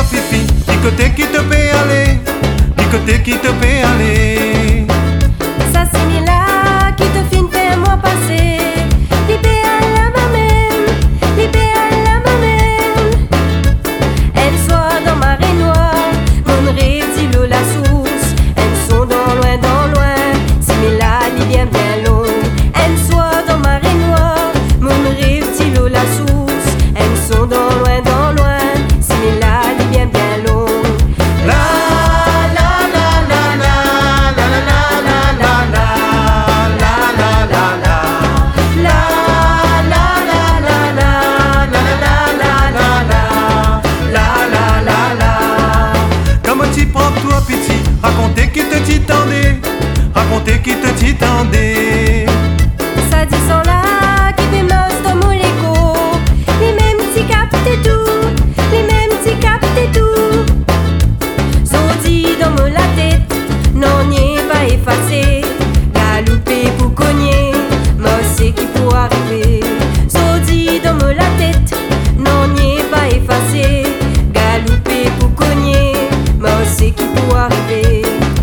fifi, du côté qui te peut aller, du côté qui te peut aller. Ça c'est là qui te fin faire moi passer. Libé à la mamelle, libé à la mamelle. Elle soit dans ma noire, mon rêve dit l'eau la source. Elles sont dans loin, c'est là li bien long. Elles soit dans ma noire, mon rêve dit l'eau la source. Elles sont dans loin, c'est là li bien long. Racontez qui te t'y-tendait, racontez qui te t'y-tendait. Ça dit sans là qui fait mosse dans mon écho. Les mêmes petits captes tout, les mêmes petits captes tout. Zodi dans mon la tête, non n'y est pas effacé. Galoupé pour cogner, moi c'est qui pour arriver. Zodi dans mon la tête, non n'y est pas effacé. Galoupé pour cogner, moi c'est qui pour arriver.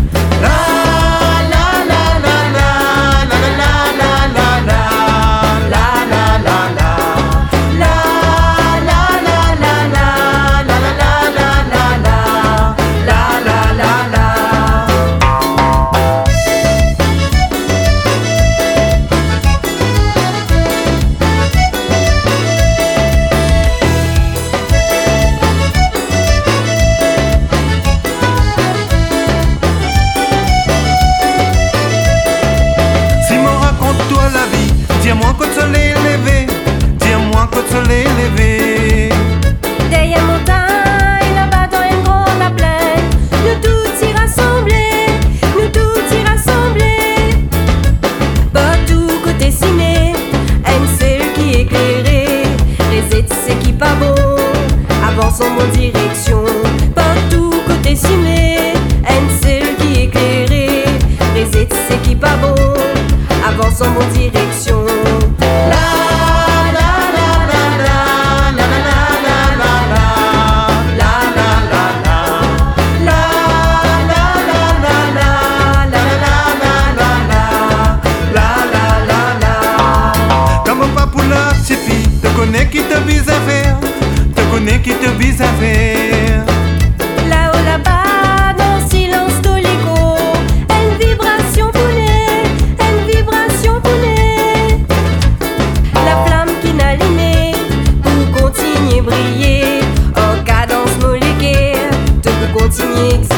Dis-moi quand le soleil est levé, dis-moi quand le soleil est levé. Derrière montagne, là-bas dans une grande plaine, nous tous y rassemblés, nous tous y rassemblés. Partout côté ciné, une seule qui est éclairée. Les c'est qui pas bon, avance en bonne direction. Partout côté ciné, une seule qui est éclairée. Les c'est qui pas bon, avance en bonne direction. Te connais qui te vise à faire, te connais qui te vise à faire. Là-haut, là-bas, dans le silence de l'écho, une vibration poulet, une vibration poulet. La flamme qui n'allumait pour continuer briller, en cadence moléculaire, te peut continuer.